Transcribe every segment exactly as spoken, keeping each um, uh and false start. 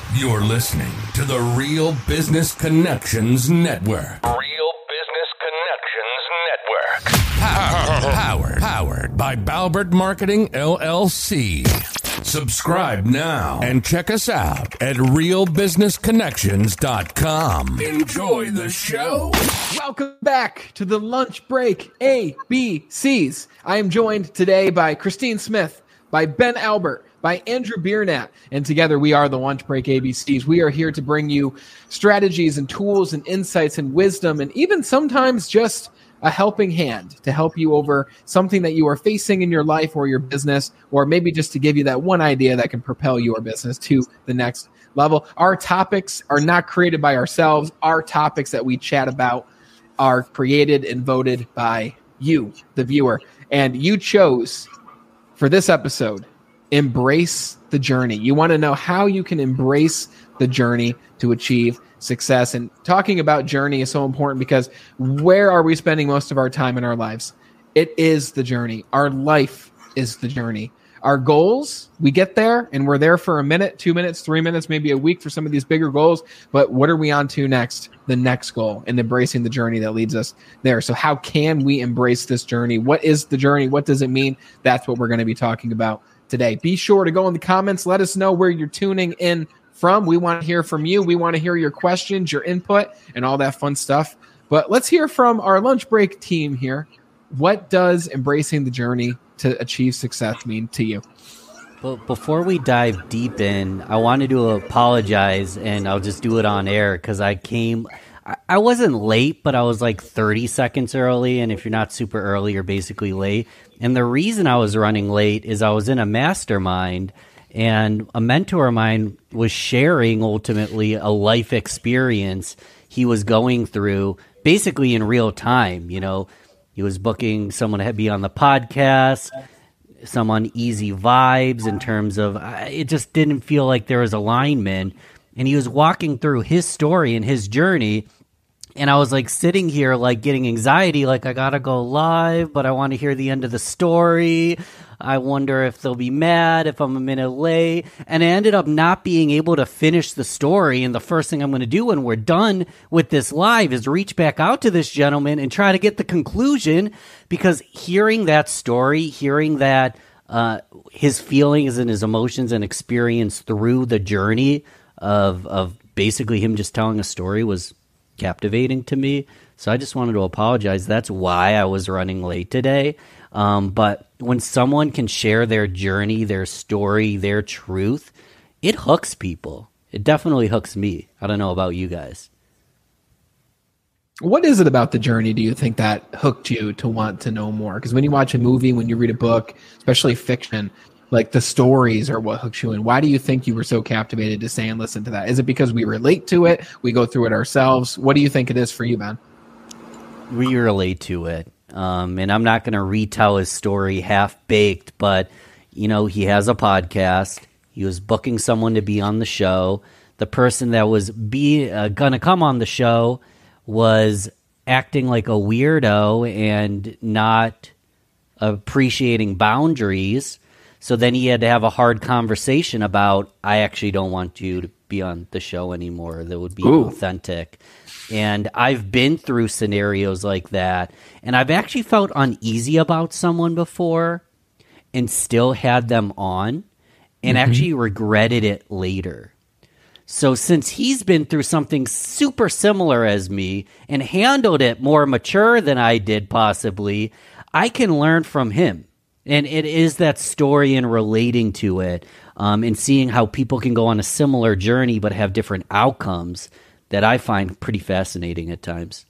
You're listening to the Real Business Connections Network. Real Business Connections Network. Powered, powered, powered by Balbert Marketing, L L C. Subscribe now and check us out at real business connections dot com. Enjoy the show. Welcome back to the Lunch Break A B Cs. I am joined today by Christine Smith, by Ben Albert, by Andrew Biernat, and together we are the Lunch Break A B Cs. We are here to bring you strategies and tools and insights and wisdom, and even sometimes just a helping hand to help you over something that you are facing in your life or your business, or maybe just to give you that one idea that can propel your business to the next level. Our topics are not created by ourselves. Our topics that we chat about are created and voted by you, the viewer. And you chose, for this episode, embrace the journey. You want to know how you can embrace the journey to achieve success. And talking about journey is so important because where are we spending most of our time in our lives? It is the journey. Our life is the journey. Our goals, we get there and we're there for a minute, two minutes, three minutes, maybe a week for some of these bigger goals. But what are we on to next? The next goal, and embracing the journey that leads us there. So how can we embrace this journey? What is the journey? What does it mean? That's what we're going to be talking about today. Be sure to go in the comments. Let us know where you're tuning in from. We want to hear from you. We want to hear your questions, your input, and all that fun stuff. But let's hear from our lunch break team here. What does embracing the journey to achieve success mean to you? But before we dive deep in, I wanted to apologize, and I'll just do it on air because I came, I wasn't late, but I was like thirty seconds early. And if you're not super early, you're basically late. And the reason I was running late is I was in a mastermind, and a mentor of mine was sharing ultimately a life experience he was going through basically in real time. You know, he was booking someone to be on the podcast, some uneasy vibes in terms of uh, it just didn't feel like there was alignment. And he was walking through his story and his journey. And I was like sitting here like getting anxiety, like I gotta go live, but I want to hear the end of the story. I wonder if they'll be mad if I'm a minute late. And I ended up not being able to finish the story. And the first thing I'm going to do when we're done with this live is reach back out to this gentleman and try to get the conclusion, because hearing that story, hearing that uh, his feelings and his emotions and experience through the journey of of basically him just telling a story was captivating to me. So I just wanted to apologize. That's why I was running late today. Um, but when someone can share their journey, their story, their truth, it hooks people. It definitely hooks me. I don't know about you guys. What is it about the journey, do you think, that hooked you to want to know more? Because when you watch a movie, when you read a book, especially fiction, like the stories are what hooks you in. Why do you think you were so captivated to stay and listen to that? Is it because we relate to it? We go through it ourselves? What do you think it is for you, Ben? We relate to it. Um, and I'm not going to retell his story half-baked, but, you know, he has a podcast. He was booking someone to be on the show. The person that was be uh, going to come on the show was acting like a weirdo and not appreciating boundaries. So then he had to have a hard conversation about, I actually don't want you to be on the show anymore. That would be Ooh. authentic. And I've been through scenarios like that, and I've actually felt uneasy about someone before and still had them on and mm-hmm. actually regretted it later. So since he's been through something super similar as me and handled it more mature than I did possibly, I can learn from him. And it is that story and relating to it um, and seeing how people can go on a similar journey but have different outcomes that I find pretty fascinating at times.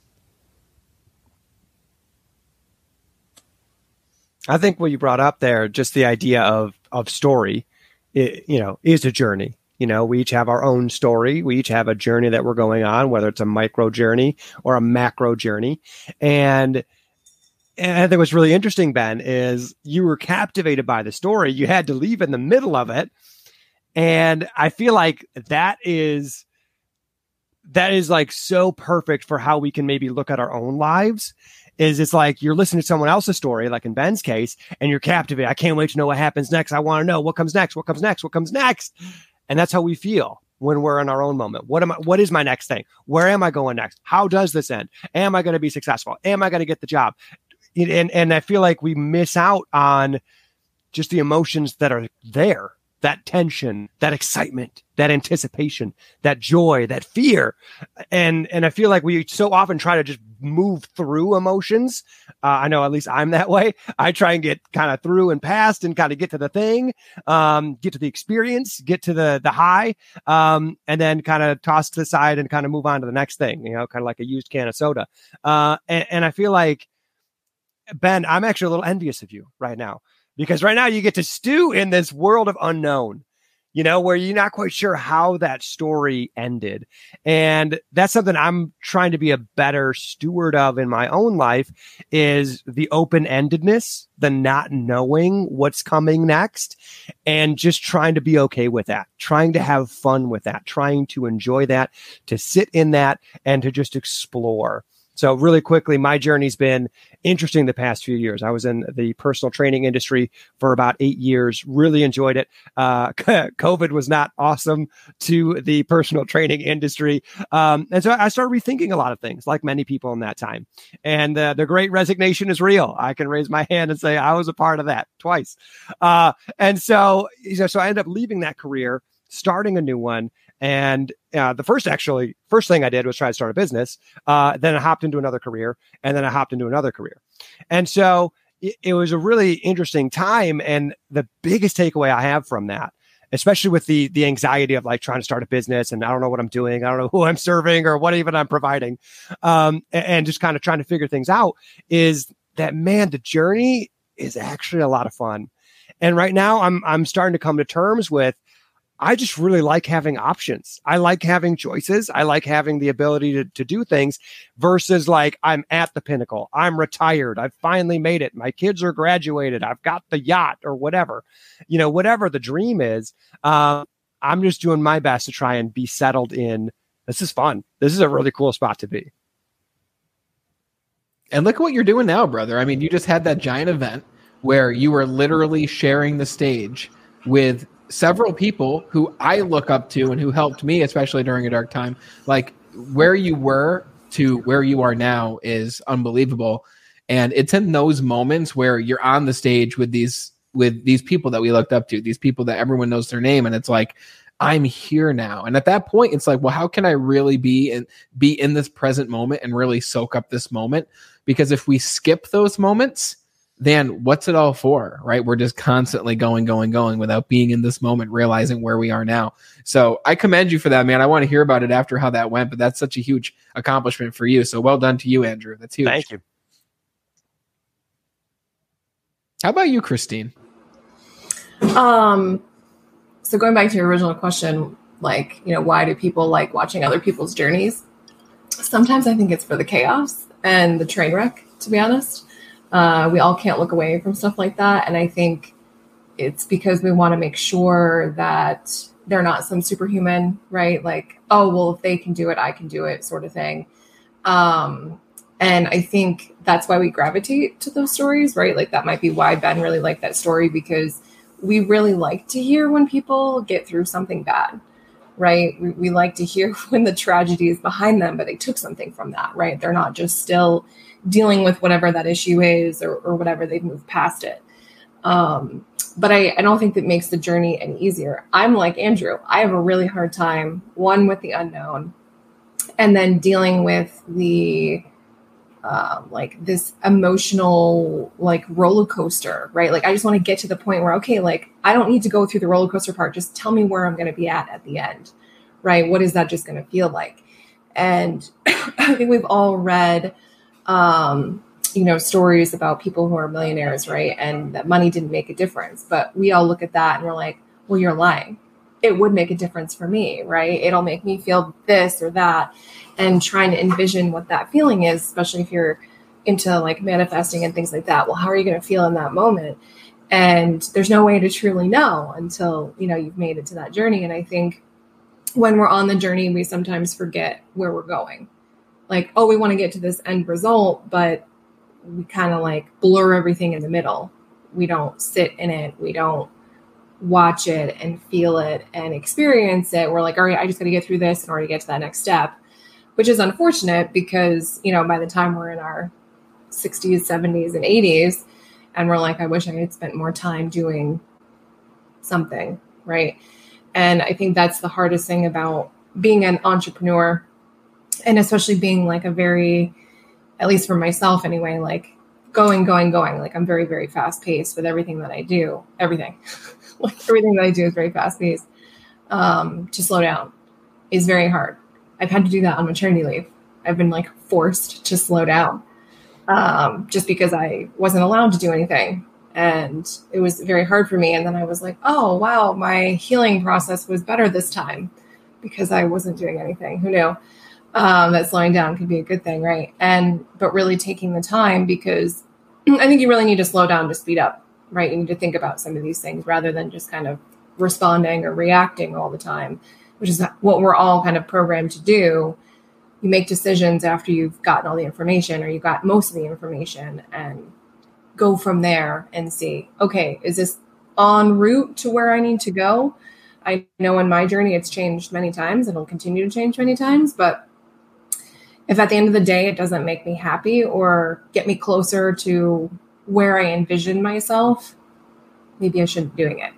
I think what you brought up there, just the idea of of story, it, you know, is a journey. You know, we each have our own story. We each have a journey that we're going on, whether it's a micro journey or a macro journey. And, and I think what's really interesting, Ben, is you were captivated by the story. You had to leave in the middle of it. And I feel like that is... that is like so perfect for how we can maybe look at our own lives. Is it's like you're listening to someone else's story, like in Ben's case, and you're captivated. I can't wait to know what happens next. I want to know what comes next, what comes next, what comes next. And that's how we feel. when we're in our own moment. What am I, what is my next thing? Where am I going next? How does this end? Am I going to be successful? Am I going to get the job? And, and I feel like we miss out on just the emotions that are there, that tension, that excitement, that anticipation, that joy, that fear. And, and I feel like we so often try to just move through emotions. Uh, I know at least I'm that way. I try and get kind of through and past and kind of get to the thing, um, get to the experience, get to the, the high, um, and then kind of toss to the side and kind of move on to the next thing, you know, kind of like a used can of soda. Uh, and, and I feel like, Ben, I'm actually a little envious of you right now. Because right now you get to stew in this world of unknown, you know, where you're not quite sure how that story ended. And that's something I'm trying to be a better steward of in my own life, is the open-endedness, the not knowing what's coming next, and just trying to be okay with that, trying to have fun with that, trying to enjoy that, to sit in that, and to just explore. So really quickly, my journey's been interesting the past few years. I was in the personal training industry for about eight years, really enjoyed it. Uh, COVID was not awesome to the personal training industry. Um, and so I started rethinking a lot of things, like many people in that time. And uh, the great resignation is real. I can raise my hand and say I was a part of that twice. Uh, and so, you know, so I ended up leaving that career, starting a new one. And uh, the first actually first thing I did was try to start a business. Uh, then I hopped into another career, and then I hopped into another career. And so it, it was a really interesting time. And the biggest takeaway I have from that, especially with the the anxiety of like trying to start a business and I don't know what I'm doing, I don't know who I'm serving or what even I'm providing, um, and, and just kind of trying to figure things out, is that, man, the journey is actually a lot of fun. And right now I'm I'm starting to come to terms with, I just really like having options. I like having choices. I like having the ability to, to do things versus like I'm at the pinnacle. I'm retired. I've finally made it. My kids are graduated. I've got the yacht or whatever, you know, whatever the dream is. Uh, I'm just doing my best to try and be settled in. This is fun. This is a really cool spot to be. And look at what you're doing now, brother. I mean, you just had that giant event where you were literally sharing the stage with several people who I look up to and who helped me, especially during a dark time. Like, where you were to where you are now is unbelievable. And it's in those moments where you're on the stage with these with these people that we looked up to, these people that everyone knows their name, and it's like, I'm here now. And at that point, it's like, well, how can I really be in be in this present moment and really soak up this moment? Because if we skip those moments, then what's it all for, right? We're just constantly going, going, going without being in this moment, realizing where we are now. So I commend you for that, man. I want to hear about it after how that went, but that's such a huge accomplishment for you. So well done to you, Andrew. That's huge. Thank you. How about you, Christine? Um, so going back to your original question, like, you know, why do people like watching other people's journeys? Sometimes I think it's for the chaos and the train wreck, to be honest. Uh, we all can't look away from stuff like that. And I think it's because we want to make sure that they're not some superhuman, right? Like, oh, well, if they can do it, I can do it, sort of thing. Um, and I think that's why we gravitate to those stories, right? Like that might be why Ben really liked that story, because we really like to hear when people get through something bad, right? We, we like to hear when the tragedy is behind them, but they took something from that, right? They're not just still dealing with whatever that issue is or, or whatever, they've moved past it. Um, but I, I don't think that makes the journey any easier. I'm like Andrew. I have a really hard time, one, with the unknown, and then dealing with the, um, like this emotional, like roller coaster, right? Like, I just want to get to the point where, okay, like, I don't need to go through the roller coaster part. Just tell me where I'm going to be at at the end, right? What is that just going to feel like? And I think we've all read, um, you know, stories about people who are millionaires, right? And that money didn't make a difference. But we all look at that and we're like, well, you're lying. It would make a difference for me, right? It'll make me feel this or that. And trying to envision what that feeling is, especially if you're into like manifesting and things like that. Well, how are you going to feel in that moment? And there's no way to truly know until, you know, you've made it to that journey. And I think when we're on the journey, we sometimes forget where we're going. Like, oh, we want to get to this end result, but we kind of like blur everything in the middle. We don't sit in it. We don't watch it and feel it and experience it. We're like, all right, I just got to get through this in order to get to that next step, which is unfortunate because, you know, by the time we're in our sixties, seventies, and eighties, and we're like, I wish I had spent more time doing something, right? And I think that's the hardest thing about being an entrepreneur, and especially being like a very, at least for myself anyway, like going, going, going. Like I'm very, very fast paced with everything that I do. Everything. Like everything that I do is very fast paced. Um, to slow down is very hard. I've had to do that on maternity leave. I've been like forced to slow down um, just because I wasn't allowed to do anything. And it was very hard for me. And then I was like, oh, wow, my healing process was better this time because I wasn't doing anything. Who knew? Um, that slowing down could be a good thing, right? And but really taking the time, because I think you really need to slow down to speed up, right? You need to think about some of these things rather than just kind of responding or reacting all the time, which is what we're all kind of programmed to do. You make decisions after you've gotten all the information, or you got most of the information, and go from there and see, okay, is this en route to where I need to go? I know in my journey, it's changed many times and it'll continue to change many times. But if at the end of the day, it doesn't make me happy or get me closer to where I envision myself, maybe I shouldn't be doing it.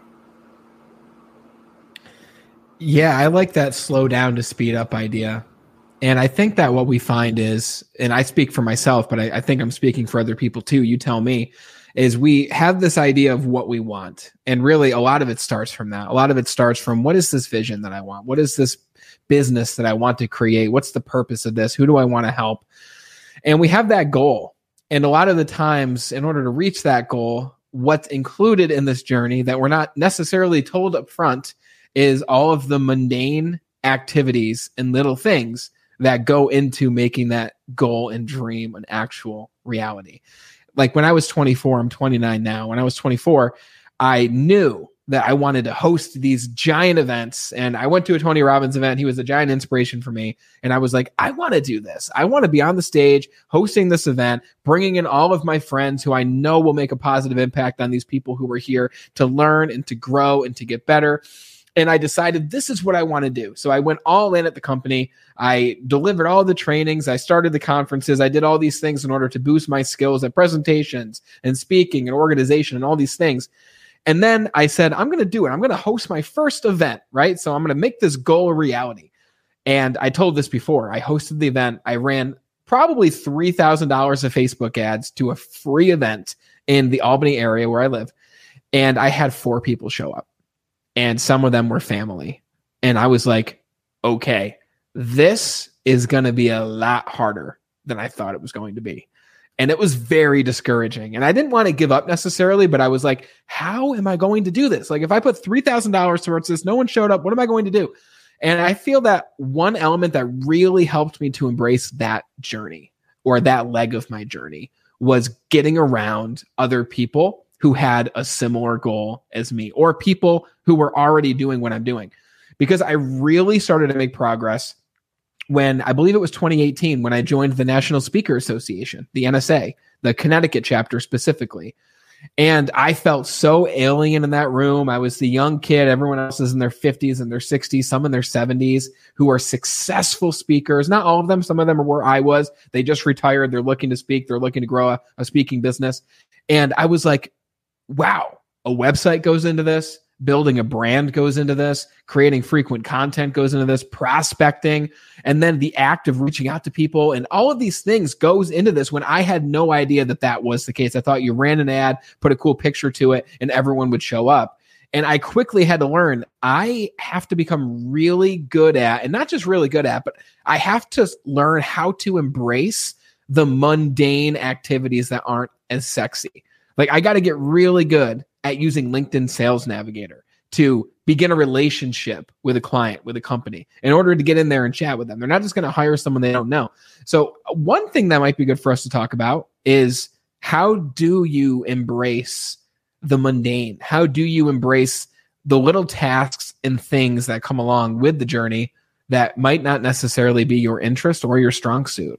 Yeah, I like that slow down to speed up idea. And I think that what we find is, and I speak for myself, but I, I think I'm speaking for other people too, you tell me, is we have this idea of what we want. And really a lot of it starts from that. A lot of it starts from, what is this vision that I want? What is this business that I want to create? What's the purpose of this? Who do I want to help? And we have that goal. And a lot of the times, in order to reach that goal, what's included in this journey that we're not necessarily told up front is all of the mundane activities and little things that go into making that goal and dream an actual reality. Like when I was twenty-four, I'm twenty-nine now. When I was twenty-four, I knew that I wanted to host these giant events. And I went to a Tony Robbins event. He was a giant inspiration for me. And I was like, I want to do this. I want to be on the stage hosting this event, bringing in all of my friends who I know will make a positive impact on these people who were here to learn and to grow and to get better. And I decided this is what I want to do. So I went all in at the company. I delivered all the trainings. I started the conferences. I did all these things in order to boost my skills at presentations and speaking and organization and all these things. And then I said, I'm going to do it. I'm going to host my first event, right? So I'm going to make this goal a reality. And I told this before. I hosted the event. I ran probably three thousand dollars of Facebook ads to a free event in the Albany area where I live. And I had four people show up. And some of them were family. And I was like, okay, this is going to be a lot harder than I thought it was going to be. And it was very discouraging. And I didn't want to give up necessarily, but I was like, how am I going to do this? Like if I put three thousand dollars towards this, no one showed up, what am I going to do? And I feel that one element that really helped me to embrace that journey, or that leg of my journey, was getting around other people who had a similar goal as me, or people who were already doing what I'm doing. Because I really started to make progress when, I believe it was twenty eighteen, when I joined the National Speaker Association, the N S A, the Connecticut chapter specifically. And I felt so alien in that room. I was the young kid. Everyone else is in their fifties and their sixties, some in their seventies, who are successful speakers. Not all of them. Some of them are where I was. They just retired. They're looking to speak. They're looking to grow a, a speaking business. And I was like, wow, a website goes into this. Building a brand goes into this, creating frequent content goes into this, prospecting, and then the act of reaching out to people, and all of these things goes into this, when I had no idea that that was the case. I thought you ran an ad, put a cool picture to it, and everyone would show up. And I quickly had to learn, I have to become really good at, and not just really good at, but I have to learn how to embrace the mundane activities that aren't as sexy. Like I got to get really good at using LinkedIn Sales Navigator to begin a relationship with a client, with a company, in order to get in there and chat with them. They're not just going to hire someone they don't know. So one thing that might be good for us to talk about is, how do you embrace the mundane? How do you embrace the little tasks and things that come along with the journey that might not necessarily be your interest or your strong suit?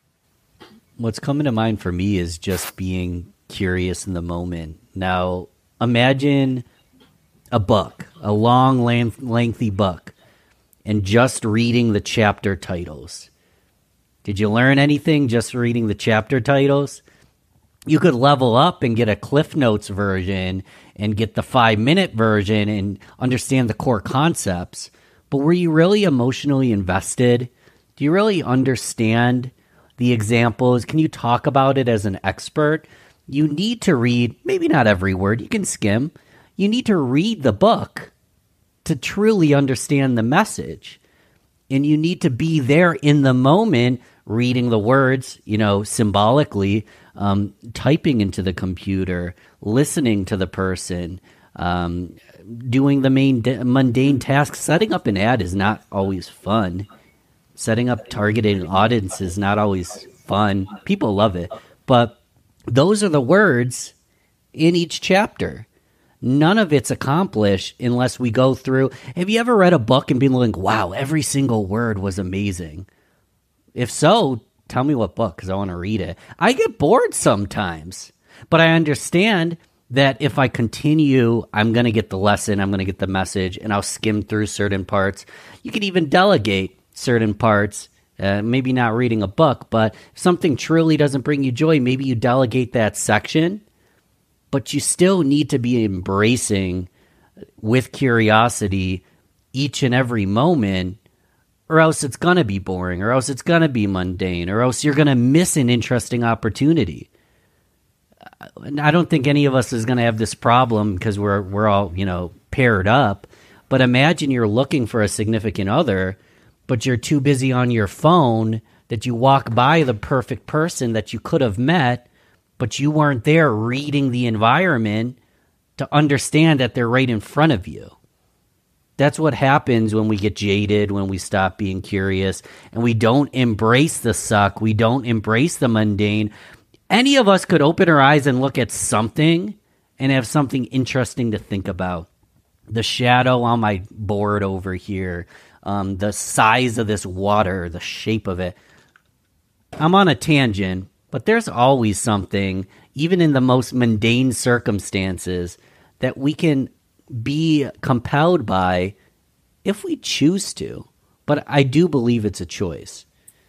What's coming to mind for me is just being curious in the moment. Now, Imagine a book, a long, length, lengthy book, and just reading the chapter titles. Did you learn anything just reading the chapter titles? You could level up and get a Cliff Notes version and get the five-minute version and understand the core concepts. But were you really emotionally invested? Do you really understand the examples? Can you talk about it as an expert? You need to read, maybe not every word, you can skim. You need to read the book to truly understand the message. And you need to be there in the moment, reading the words, you know, symbolically, um, typing into the computer, listening to the person, um, doing the main de- mundane tasks. Setting up an ad is not always fun. Setting up targeted audience is not always fun. People love it. But those are the words in each chapter. None of it's accomplished unless we go through. Have you ever read a book and been like, wow, every single word was amazing? If so, tell me what book, because I want to read it. I get bored sometimes, but I understand that if I continue, I'm going to get the lesson, I'm going to get the message, and I'll skim through certain parts. You can even delegate certain parts, uh, maybe not reading a book, but if something truly doesn't bring you joy, maybe you delegate that section. But you still need to be embracing with curiosity each and every moment, or else it's going to be boring, or else it's going to be mundane, or else you're going to miss an interesting opportunity. I don't think any of us is going to have this problem because we're we're all, you know, paired up. But imagine you're looking for a significant other, but you're too busy on your phone that you walk by the perfect person that you could have met, but you weren't there reading the environment to understand that they're right in front of you. That's what happens when we get jaded, when we stop being curious, and we don't embrace the suck. We don't embrace the mundane. Any of us could open our eyes and look at something and have something interesting to think about. The shadow on my board over here, um, the size of this water, the shape of it. I'm on a tangent. But there's always something, even in the most mundane circumstances, that we can be compelled by if we choose to. But I do believe it's a choice.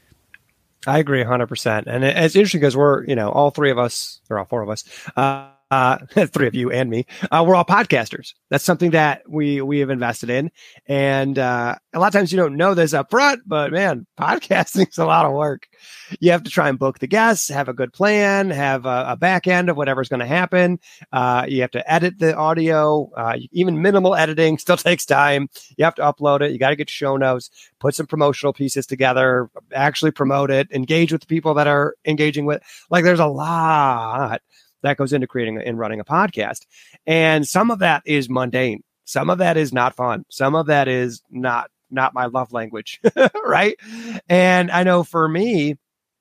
I agree one hundred percent. And it's interesting because we're, you know, all three of us, or all four of us, uh, uh, three of you and me, uh, we're all podcasters. That's something that we, we have invested in. And, uh, a lot of times you don't know this up front, but man, podcasting is a lot of work. You have to try and book the guests, have a good plan, have a, a back end of whatever's going to happen. Uh, you have to edit the audio. Uh, even minimal editing still takes time. You have to upload it. You got to get show notes, put some promotional pieces together, actually promote it, engage with the people that are engaging with. Like there's a lot that goes into creating and running a podcast. And some of that is mundane. Some of that is not fun. Some of that is not, not my love language. Right. And I know for me,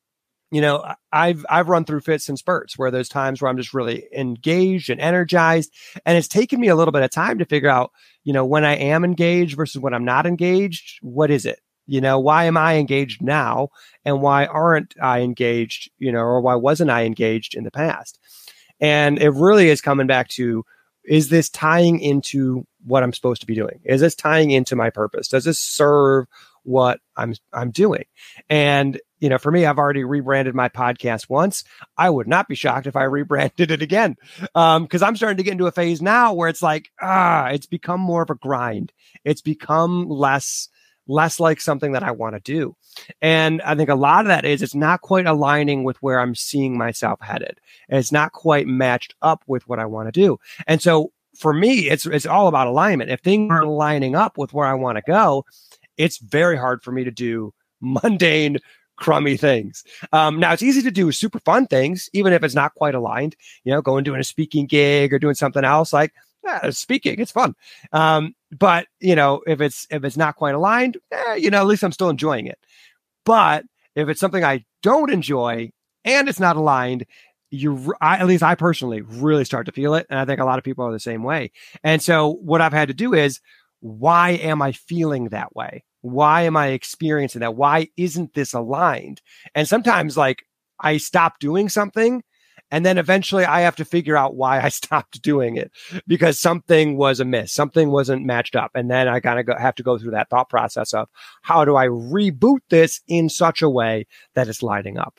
you know, I've, I've run through fits and spurts where there's times where I'm just really engaged and energized. And it's taken me a little bit of time to figure out, you know, when I am engaged versus when I'm not engaged, what is it? You know, why am I engaged now? And why aren't I engaged, you know, or why wasn't I engaged in the past? And it really is coming back to, is this tying into what I'm supposed to be doing? Is this tying into my purpose? Does this serve what I'm I'm doing? And, you know, for me, I've already rebranded my podcast once. I would not be shocked if I rebranded it again. Um, because I'm starting to get into a phase now where it's like, ah, it's become more of a grind. It's become less less like something that I want to do. And I think a lot of that is it's not quite aligning with where I'm seeing myself headed. And it's not quite matched up with what I want to do. And so for me, it's it's all about alignment. If things aren't lining up with where I want to go, it's very hard for me to do mundane, crummy things. Um, now, it's easy to do super fun things, even if it's not quite aligned. You know, going doing a speaking gig or doing something else like yeah, speaking, it's fun. Um, but you know, if it's if it's not quite aligned, eh, you know, at least I'm still enjoying it. But if it's something I don't enjoy and it's not aligned, you, I, at least I personally really start to feel it. And I think a lot of people are the same way. And so what I've had to do is, why am I feeling that way? Why am I experiencing that? Why isn't this aligned? And sometimes like I stop doing something And then eventually I have to figure out why I stopped doing it because something was amiss. Something wasn't matched up. And then I kind of go, have to go through that thought process of how do I reboot this in such a way that it's lining up?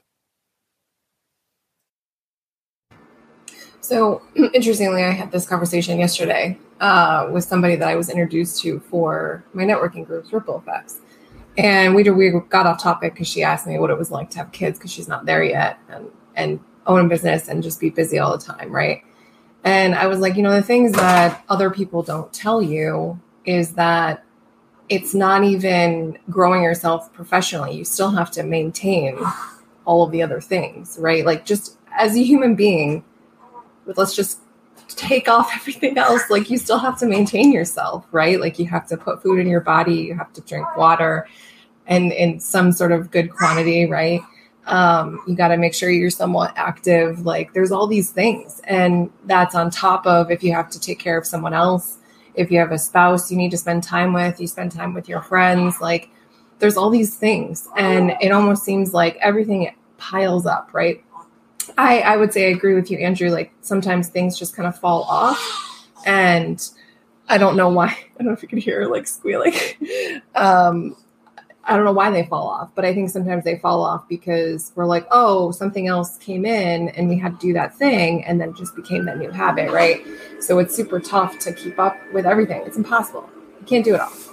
So interestingly, I had this conversation yesterday uh, with somebody that I was introduced to for my networking groups, Ripple Effects. And we, we got off topic because she asked me what it was like to have kids because she's not there yet and, and own a business and just be busy all the time, right? And I was like, you know, the things that other people don't tell you is that it's not even growing yourself professionally. You still have to maintain all of the other things, right? Like just as a human being, let's just take off everything else. Like you still have to maintain yourself, right? Like you have to put food in your body, you have to drink water and in some sort of good quantity, right? Um, you got to make sure you're somewhat active. Like there's all these things. And that's on top of if you have to take care of someone else, if you have a spouse you need to spend time with, you spend time with your friends, like there's all these things. And it almost seems like everything piles up, right? I, I would say I agree with you, Andrew. Like sometimes things just kind of fall off and I don't know why. I don't know if you can hear like squealing. um, I don't know why they fall off, but I think sometimes they fall off because we're like, oh, something else came in and we had to do that thing. And then it just became that new habit, right? So it's super tough to keep up with everything. It's impossible. You can't do it all.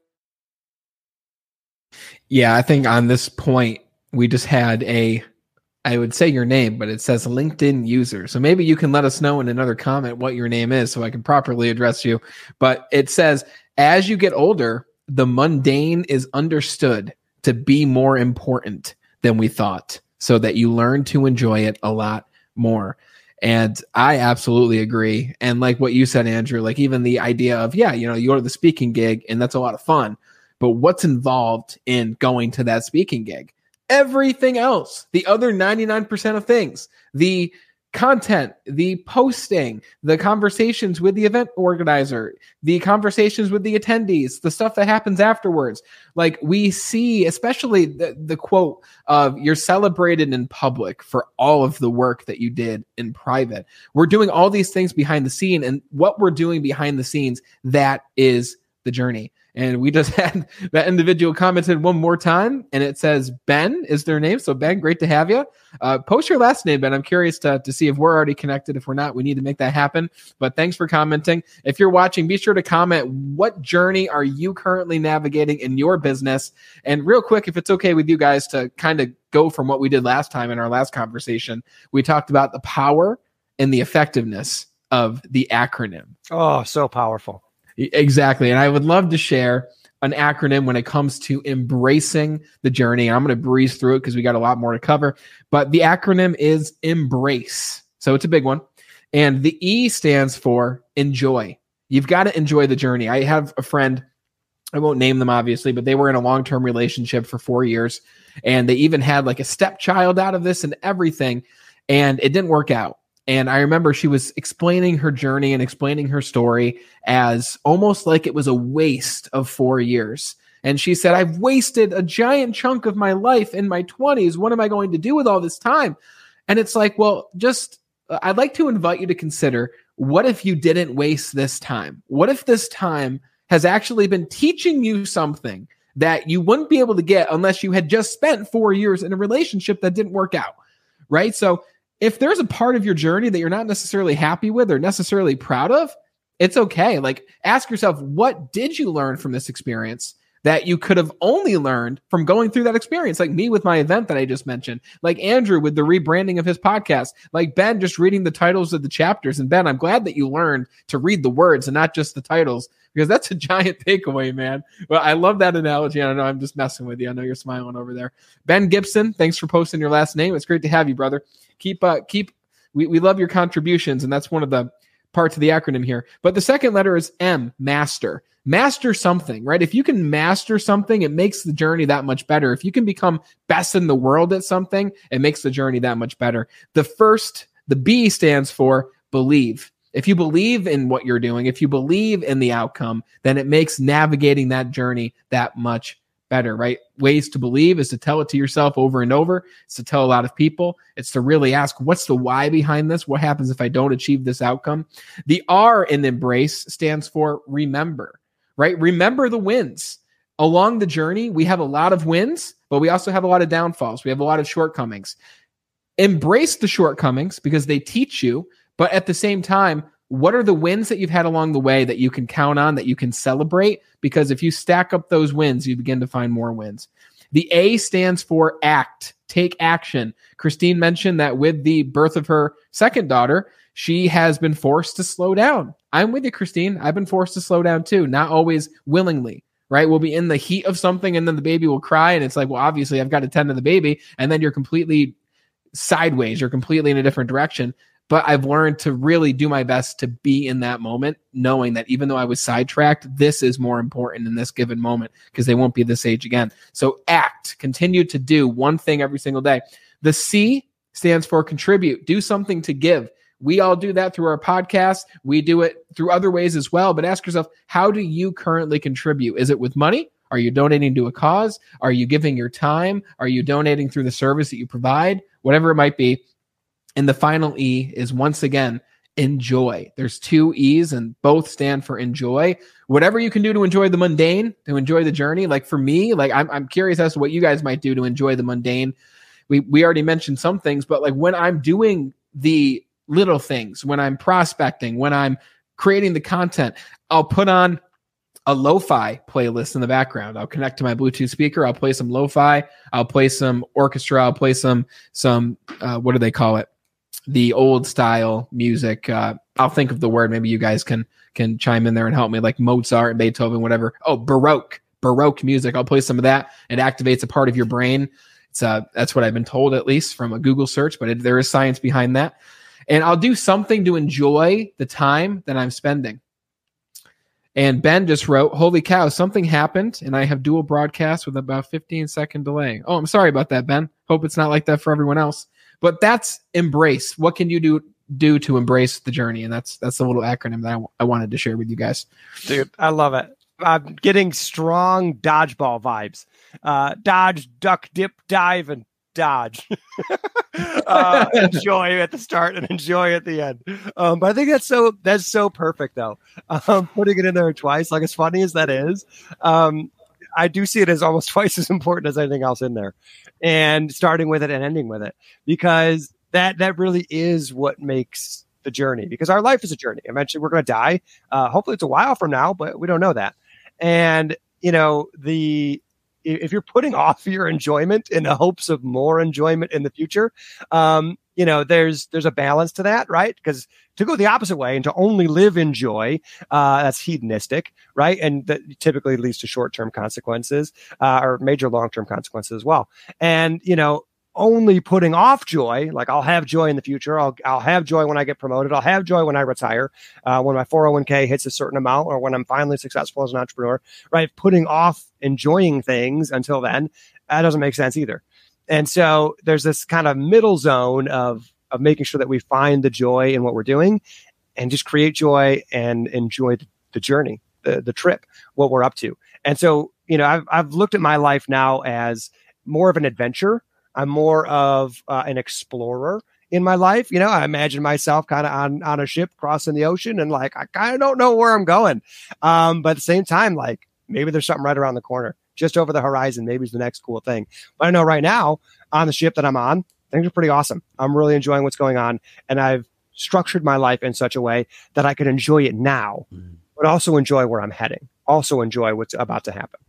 Yeah, I think on this point, we just had a, I would say your name, but it says LinkedIn user. So maybe you can let us know in another comment what your name is so I can properly address you. But it says, as you get older, the mundane is understood to be more important than we thought, so that you learn to enjoy it a lot more. And I absolutely agree. And like what you said, Andrew, like even the idea of, yeah, you know, you go to the speaking gig and that's a lot of fun, but what's involved in going to that speaking gig? Everything else, the other ninety-nine percent of things, the content, the posting, the conversations with the event organizer, the conversations with the attendees, the stuff that happens afterwards. Like we see, especially the, the quote of you're celebrated in public for all of the work that you did in private. We're doing all these things behind the scene, and what we're doing behind the scenes, that is the journey. And we just had that individual commented one more time, and it says Ben is their name. So Ben, great to have you. Uh, post your last name, Ben. I'm curious to, to see if we're already connected. If we're not, we need to make that happen. But thanks for commenting. If you're watching, be sure to comment, what journey are you currently navigating in your business? And real quick, if it's okay with you guys to kind of go from what we did last time in our last conversation, we talked about the power and the effectiveness of the acronym. Oh, so powerful. Exactly. And I would love to share an acronym when it comes to embracing the journey. And I'm going to breeze through it because we got a lot more to cover. But the acronym is EMBRACE. So it's a big one. And the E stands for enjoy. You've got to enjoy the journey. I have a friend, I won't name them obviously, but they were in a long-term relationship for four years. And they even had like a stepchild out of this and everything. And it didn't work out. And I remember she was explaining her journey and explaining her story as almost like it was a waste of four years. And she said, I've wasted a giant chunk of my life in my twenties. What am I going to do with all this time? And it's like, well, just, uh, I'd like to invite you to consider, what if you didn't waste this time? What if this time has actually been teaching you something that you wouldn't be able to get unless you had just spent four years in a relationship that didn't work out, right? So if there's a part of your journey that you're not necessarily happy with or necessarily proud of, it's okay. Like, ask yourself, what did you learn from this experience that you could have only learned from going through that experience? Like me with my event that I just mentioned, like Andrew with the rebranding of his podcast, like Ben just reading the titles of the chapters. And Ben, I'm glad that you learned to read the words and not just the titles, because that's a giant takeaway, man. Well, I love that analogy. I don't know. I'm just messing with you. I know you're smiling over there. Ben Gibson, thanks for posting your last name. It's great to have you, brother. Keep, uh, keep, we, we love your contributions. And that's one of the parts of the acronym here. But the second letter is M, master. Master something, right? If you can master something, it makes the journey that much better. If you can become best in the world at something, it makes the journey that much better. The first, the B stands for believe. If you believe in what you're doing, if you believe in the outcome, then it makes navigating that journey that much better, right? Ways to believe is to tell it to yourself over and over. It's to tell a lot of people. It's to really ask, what's the why behind this? What happens if I don't achieve this outcome? The R in embrace stands for remember, right? Remember the wins. Along the journey, we have a lot of wins, but we also have a lot of downfalls. We have a lot of shortcomings. Embrace the shortcomings because they teach you, but at the same time, what are the wins that you've had along the way that you can count on, that you can celebrate? Because if you stack up those wins, you begin to find more wins. The A stands for act, take action. Christine mentioned that with the birth of her second daughter, she has been forced to slow down. I'm with you, Christine. I've been forced to slow down too, not always willingly. Right? We'll be in the heat of something and then the baby will cry. And it's like, well, obviously I've got to tend to the baby. And then you're completely sideways. You're completely in a different direction. But I've learned to really do my best to be in that moment, knowing that even though I was sidetracked, this is more important in this given moment because they won't be this age again. So act, continue to do one thing every single day. The C stands for contribute. Do something to give. We all do that through our podcast. We do it through other ways as well. But ask yourself, how do you currently contribute? Is it with money? Are you donating to a cause? Are you giving your time? Are you donating through the service that you provide? Whatever it might be. And the final E is, once again, enjoy. There's two E's and both stand for enjoy. Whatever you can do to enjoy the mundane, to enjoy the journey. Like for me, like I'm, I'm curious as to what you guys might do to enjoy the mundane. We we already mentioned some things, but like when I'm doing the little things, when I'm prospecting, when I'm creating the content, I'll put on a lo-fi playlist in the background. I'll connect to my Bluetooth speaker. I'll play some lo-fi. I'll play some orchestra. I'll play some, some uh, what do they call it? The old style music. Uh, I'll think of the word. Maybe you guys can can chime in there and help me, like Mozart and Beethoven, whatever. Oh, Baroque. Baroque music. I'll play some of that. It activates a part of your brain. It's uh, that's what I've been told, at least from a Google search, but it, there is science behind that. And I'll do something to enjoy the time that I'm spending. And Ben just wrote, holy cow, something happened, and I have dual broadcast with about fifteen second delay. Oh, I'm sorry about that, Ben. Hope it's not like that for everyone else. But that's embrace. What can you do do to embrace the journey? And that's that's a little acronym that I, I wanted to share with you guys. Dude, I love it. I'm getting strong dodgeball vibes. Uh, dodge, duck, dip, dive, and dodge. uh, enjoy at the start and enjoy at the end. Um, but I think that's so that's so perfect, though. Um, putting it in there twice, like as funny as that is, um, I do see it as almost twice as important as anything else in there. And starting with it and ending with it, because that that really is what makes the journey. Because our life is a journey. Eventually, we're going to die. Uh, hopefully, it's a while from now, but we don't know that. And you know the. If you're putting off your enjoyment in the hopes of more enjoyment in the future, um, you know, there's there's a balance to that, right? Because to go the opposite way and to only live in joy, uh, that's hedonistic, right? And that typically leads to short-term consequences uh, or major long-term consequences as well. And, you know, only putting off joy, like I'll have joy in the future. I'll I'll have joy when I get promoted. I'll have joy when I retire, uh, when my four oh one k hits a certain amount, or when I'm finally successful as an entrepreneur, right? Putting off enjoying things until then, that doesn't make sense either. And so there's this kind of middle zone of of making sure that we find the joy in what we're doing and just create joy and enjoy the, the journey, the, the trip, what we're up to. And so, you know, I've I've looked at my life now as more of an adventure. I'm more of uh, an explorer in my life. You know, I imagine myself kind of on, on a ship crossing the ocean and like, I kind of don't know where I'm going. Um, but at the same time, like maybe there's something right around the corner, just over the horizon. Maybe it's the next cool thing. But I know right now on the ship that I'm on, things are pretty awesome. I'm really enjoying what's going on. And I've structured my life in such a way that I can enjoy it now, mm. but also enjoy where I'm heading. Also enjoy what's about to happen.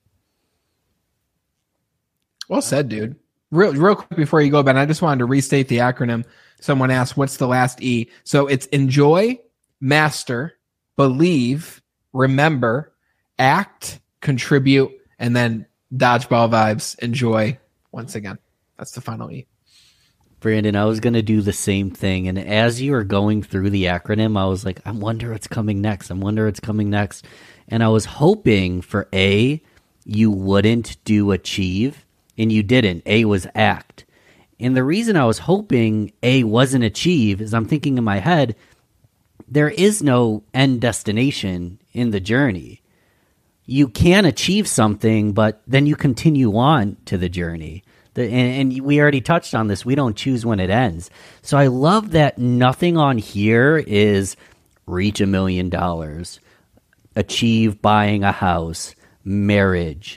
Well said, dude. Real, real quick before you go, Ben, I just wanted to restate the acronym. Someone asked, what's the last E? So it's enjoy, master, believe, remember, act, contribute, and then dodgeball vibes, enjoy once again. That's the final E. Brandon, I was going to do the same thing. And as you were going through the acronym, I was like, I wonder what's coming next. I wonder what's coming next. And I was hoping for A, you wouldn't do achieve. And you didn't. A was act. And the reason I was hoping A wasn't achieve is I'm thinking in my head, there is no end destination in the journey. you can achieve something, but then you continue on to the journey. The, and, and we already touched on this. We don't choose when it ends. So I love that nothing on here is reach a million dollars, achieve buying a house, marriage,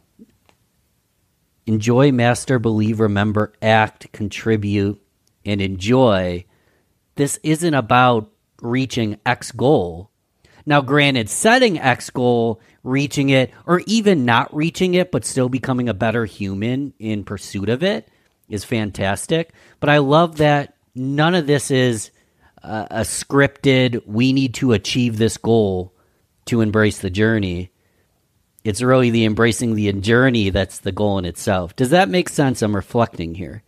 enjoy, master, believe, remember, act, contribute, and enjoy. This isn't about reaching X goal. Now, granted, setting X goal, reaching it, or even not reaching it, but still becoming a better human in pursuit of it is fantastic. But I love that none of this is uh, a scripted, we need to achieve this goal to embrace the journey. It's really the embracing the journey that's the goal in itself. Does that make sense? I'm reflecting here.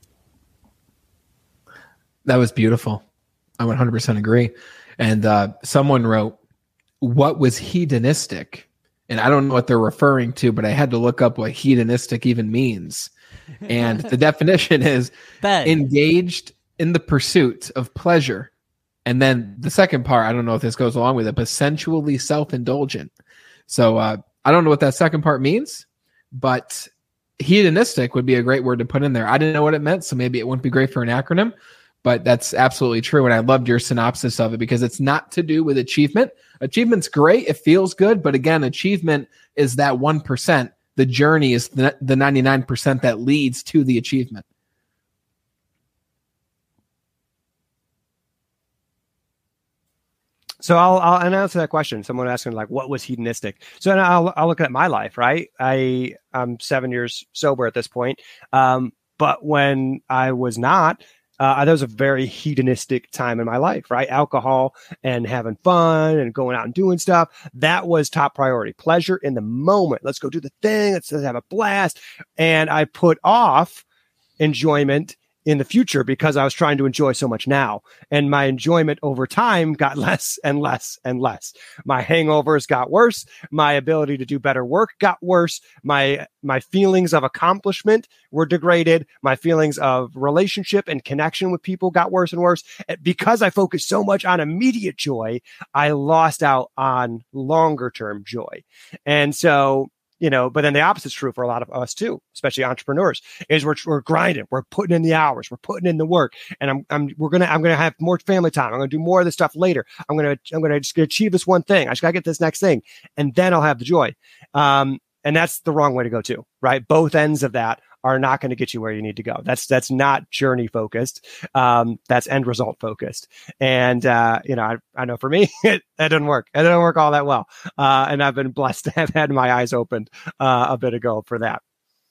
That was beautiful. I one hundred percent agree. And uh, someone wrote, what was hedonistic? And I don't know what they're referring to, but I had to look up what hedonistic even means. And the definition is Bet. engaged in the pursuit of pleasure. And then the second part, I don't know if this goes along with it, but sensually self-indulgent. So uh, I don't know what that second part means, but hedonistic would be a great word to put in there. I didn't know what it meant, so maybe it wouldn't be great for an acronym, but that's absolutely true. And I loved your synopsis of it because it's not to do with achievement. Achievement's great. It feels good. But again, achievement is that one percent. The journey is the, the ninety-nine percent that leads to the achievement. So I'll, I'll answer that question. Someone asking like, what was hedonistic? So I'll, I'll look at my life, right? I, I'm seven years sober at this point. Um, but when I was not, Uh, that was a very hedonistic time in my life, right? Alcohol and having fun and going out and doing stuff. That was top priority. Pleasure in the moment. Let's go do the thing. Let's, let's have a blast. And I put off enjoyment in the future because I was trying to enjoy so much now. And my enjoyment over time got less and less and less. My hangovers got worse. My ability to do better work got worse. My, my feelings of accomplishment were degraded. My feelings of relationship and connection with people got worse and worse. Because I focused so much on immediate joy, I lost out on longer term joy. And so, you know, but then the opposite's true for a lot of us too, especially entrepreneurs, is we're, we're grinding, we're putting in the hours, we're putting in the work, and I'm, I'm, we're going to, I'm going to have more family time. I'm going to do more of this stuff later. I'm going to, I'm going to just achieve this one thing. I just got to get this next thing. And then I'll have the joy. Um, and that's the wrong way to go too, right? Both ends of that are not going to get you where you need to go. That's, that's not journey focused. Um, that's end result focused. And, uh, you know, I, I know for me, it, that didn't work. It didn't work all that well. Uh, and I've been blessed to have had my eyes opened, uh, a bit ago for that.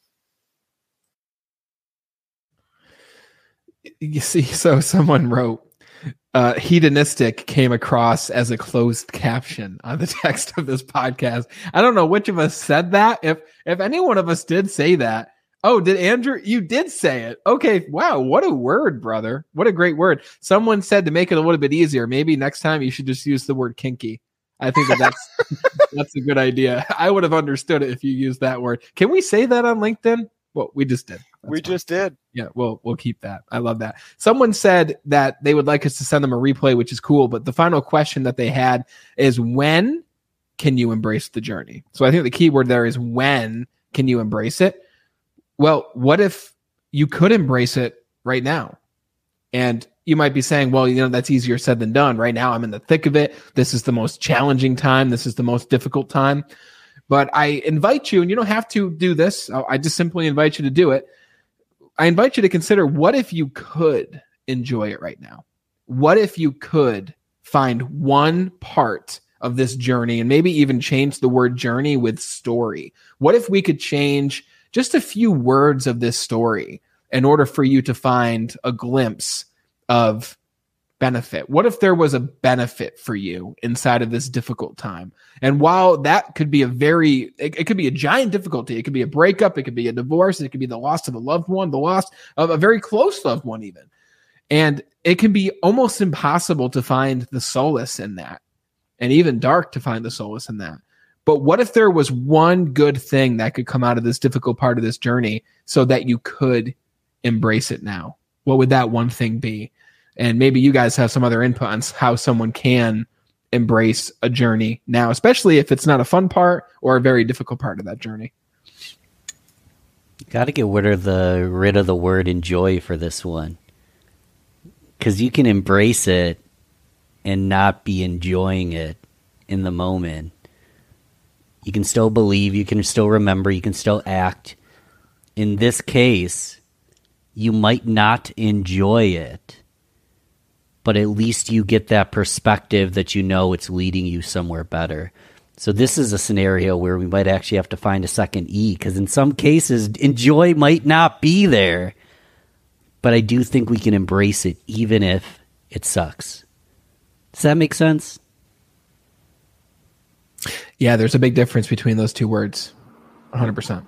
You see, so someone wrote, uh, hedonistic came across as a closed caption on the text of this podcast. I don't know which of us said that. If, if any one of us did say that, oh, did Andrew? You did say it. Okay. Wow. What a word, brother. What a great word. Someone said to make it a little bit easier, maybe next time you should just use the word kinky. I think that that's, that's a good idea. I would have understood it if you used that word. Can we say that on LinkedIn? Well, we just did. That's we fine. just did. Yeah, we'll we'll keep that. I love that. Someone said that they would like us to send them a replay, which is cool. But the final question that they had is, when can you embrace the journey? So I think the key word there is, when can you embrace it? Well, what if you could embrace it right now? And you might be saying, well, you know, that's easier said than done. Right now, I'm in the thick of it. This is the most challenging time. This is the most difficult time. But I invite you, and you don't have to do this. I just simply invite you to do it. I invite you to consider, what if you could enjoy it right now? What if you could find one part of this journey and maybe even change the word journey with story? What if we could change just a few words of this story in order for you to find a glimpse of benefit? What if there was a benefit for you inside of this difficult time? And while that could be a very, it, it could be a giant difficulty. It could be a breakup. It could be a divorce. It could be the loss of a loved one, the loss of a very close loved one even. And it can be almost impossible to find the solace in that, and even dark to find the solace in that. But what if there was one good thing that could come out of this difficult part of this journey so that you could embrace it now? What would that one thing be? And maybe you guys have some other input on how someone can embrace a journey now, especially if it's not a fun part or a very difficult part of that journey? Got to get rid of the rid of the word enjoy for this one, because you can embrace it and not be enjoying it in the moment. You can still believe, you can still remember, you can still act. In this case, you might not enjoy it, but at least you get that perspective that you know it's leading you somewhere better. So this is a scenario where we might actually have to find a second E, because in some cases, enjoy might not be there, but I do think we can embrace it even if it sucks. Does that make sense? Yeah, there's a big difference between those two words. one hundred percent.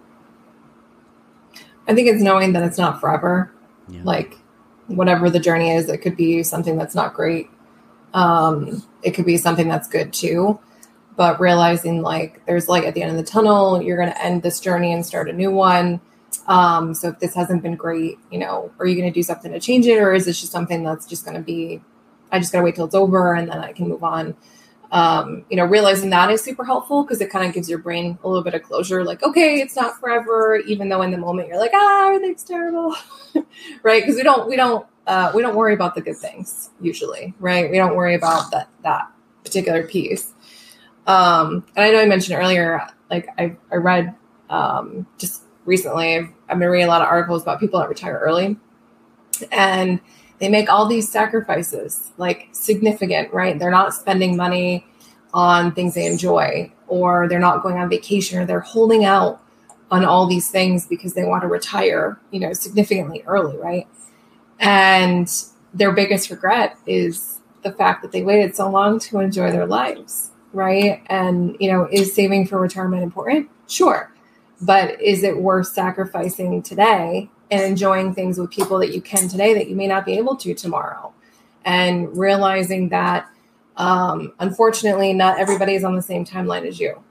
I think it's knowing that it's not forever. Yeah. Like, whatever the journey is, it could be something that's not great. Um, it could be something that's good too. But realizing, like, there's light at the end of the tunnel, you're going to end this journey and start a new one. Um, so if this hasn't been great, you know, are you going to do something to change it? Or is this just something that's just going to be, I just got to wait till it's over and then I can move on? Um, you know, realizing that is super helpful because it kind of gives your brain a little bit of closure. Like, okay, it's not forever, even though in the moment you're like, ah, everything's terrible, right? Because we don't, we don't, uh, we don't worry about the good things usually, right? We don't worry about that that particular piece. Um, and I know I mentioned earlier, like I, I read um, just recently, I've, I've been reading a lot of articles about people that retire early, and they make all these sacrifices, like significant, right? They're not spending money on things they enjoy, or they're not going on vacation, or they're holding out on all these things because they want to retire, you know, significantly early, right? And their biggest regret is the fact that they waited so long to enjoy their lives. Right. And, you know, is saving for retirement important? Sure. But is it worth sacrificing today and enjoying things with people that you can today that you may not be able to tomorrow? And realizing that, um, unfortunately, not everybody is on the same timeline as you.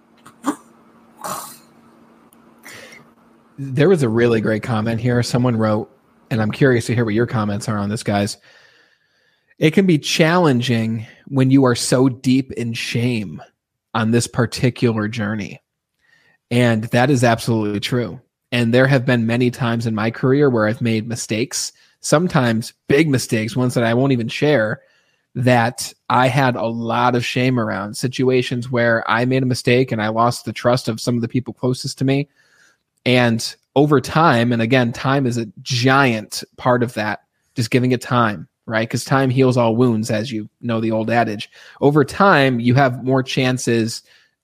There was a really great comment here. Someone wrote, and I'm curious to hear what your comments are on this, guys. It can be challenging when you are so deep in shame on this particular journey. And that is absolutely true. And there have been many times in my career where I've made mistakes, sometimes big mistakes, ones that I won't even share, that I had a lot of shame around. Situations where I made a mistake and I lost the trust of some of the people closest to me. And over time, and again, time is a giant part of that, just giving it time. Right? Because time heals all wounds, as you know, the old adage. Over time, you have more chances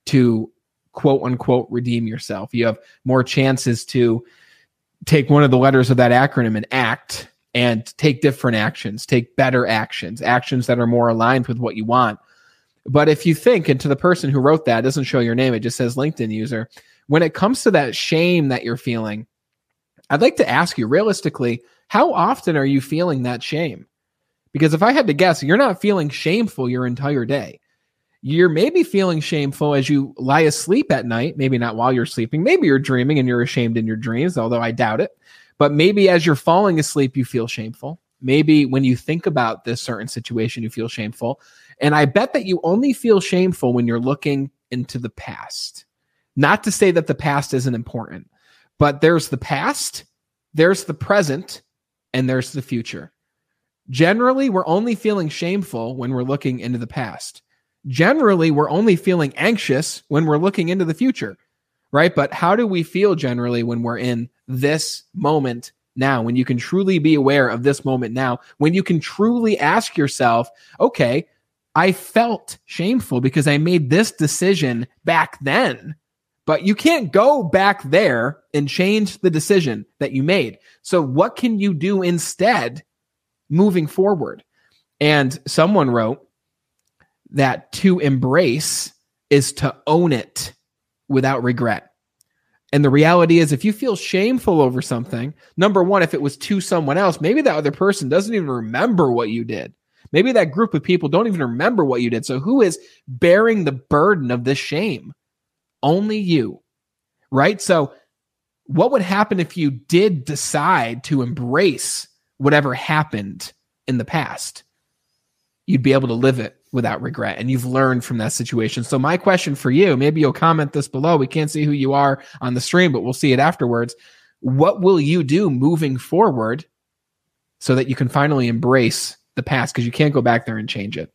to quote unquote redeem yourself. You have more chances to take one of the letters of that acronym and act and take different actions, take better actions, actions that are more aligned with what you want. But if you think, and to the person who wrote that, it doesn't show your name, it just says LinkedIn user, when it comes to that shame that you're feeling, I'd like to ask you realistically, how often are you feeling that shame? Because if I had to guess, you're not feeling shameful your entire day. You're maybe feeling shameful as you lie asleep at night, maybe not while you're sleeping. Maybe you're dreaming and you're ashamed in your dreams, although I doubt it. But maybe as you're falling asleep, you feel shameful. Maybe when you think about this certain situation, you feel shameful. And I bet that you only feel shameful when you're looking into the past. Not to say that the past isn't important, but there's the past, there's the present, and there's the future. Generally, we're only feeling shameful when we're looking into the past. Generally, we're only feeling anxious when we're looking into the future, right? But how do we feel generally when we're in this moment now, when you can truly be aware of this moment now, when you can truly ask yourself, okay, I felt shameful because I made this decision back then, but you can't go back there and change the decision that you made. So what can you do instead moving forward? And someone wrote that to embrace is to own it without regret. And the reality is, if you feel shameful over something, number one, if it was to someone else, maybe that other person doesn't even remember what you did. Maybe that group of people don't even remember what you did. So who is bearing the burden of this shame? Only you, right? So what would happen if you did decide to embrace whatever happened in the past? You'd be able to live it without regret, and you've learned from that situation. So my question for you, maybe you'll comment this below. We can't see who you are on the stream, but we'll see it afterwards. What will you do moving forward so that you can finally embrace the past? Because you can't go back there and change it.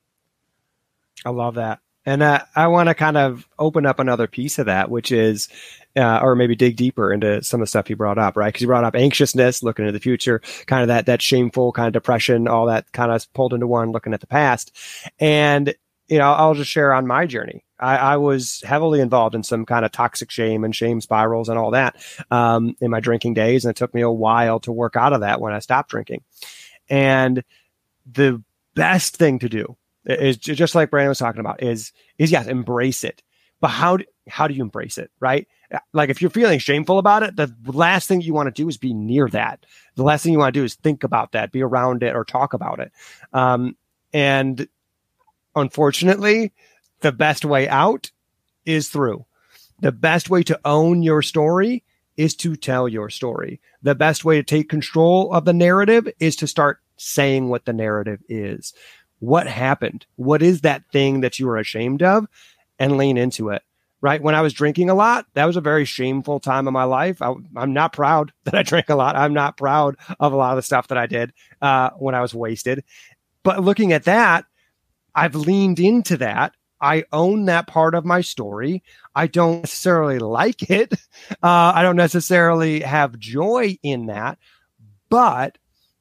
I love that. And uh, I want to kind of open up another piece of that, which is, uh, or maybe dig deeper into some of the stuff you brought up, right? Because you brought up anxiousness, looking into the future, kind of that that shameful kind of depression, all that kind of pulled into one, looking at the past. And, you know, I'll just share on my journey. I, I was heavily involved in some kind of toxic shame and shame spirals and all that um, in my drinking days. And it took me a while to work out of that when I stopped drinking. And the best thing to do is just like Brandon was talking about is, is yes, embrace it. But how, do, how do you embrace it? Right? Like if you're feeling shameful about it, the last thing you want to do is be near that. The last thing you want to do is think about that, be around it or talk about it. Um, and unfortunately, the best way out is through. The best way to own your story is to tell your story. The best way to take control of the narrative is to start saying what the narrative is. What happened? What is that thing that you were ashamed of? And lean into it, right? When I was drinking a lot, that was a very shameful time of my life. I, I'm not proud that I drank a lot. I'm not proud of a lot of the stuff that I did uh, when I was wasted. But looking at that, I've leaned into that. I own that part of my story. I don't necessarily like it. Uh, I don't necessarily have joy in that, but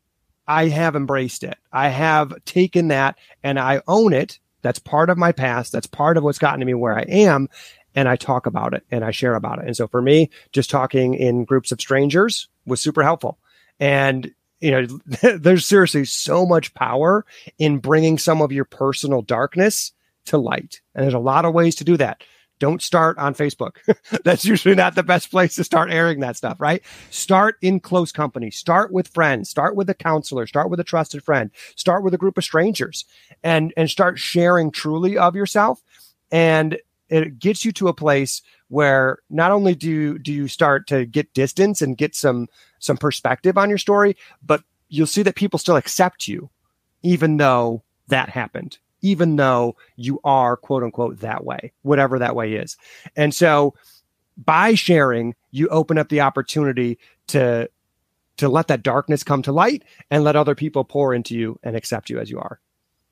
I have embraced it. I have taken that and I own it. That's part of my past. That's part of what's gotten to me where I am. And I talk about it and I share about it. And so for me, just talking in groups of strangers was super helpful. And, you know, there's seriously so much power in bringing some of your personal darkness to light. And there's a lot of ways to do that. Don't start on Facebook. That's usually not the best place to start airing that stuff, right? Start in close company. Start with friends. Start with a counselor. Start with a trusted friend. Start with a group of strangers and, and start sharing truly of yourself. And it gets you to a place where not only do, do you start to get distance and get some, some perspective on your story, but you'll see that people still accept you, even though that happened. Even though you are, quote unquote, that way, whatever that way is. And so by sharing, you open up the opportunity to, to let that darkness come to light and let other people pour into you and accept you as you are.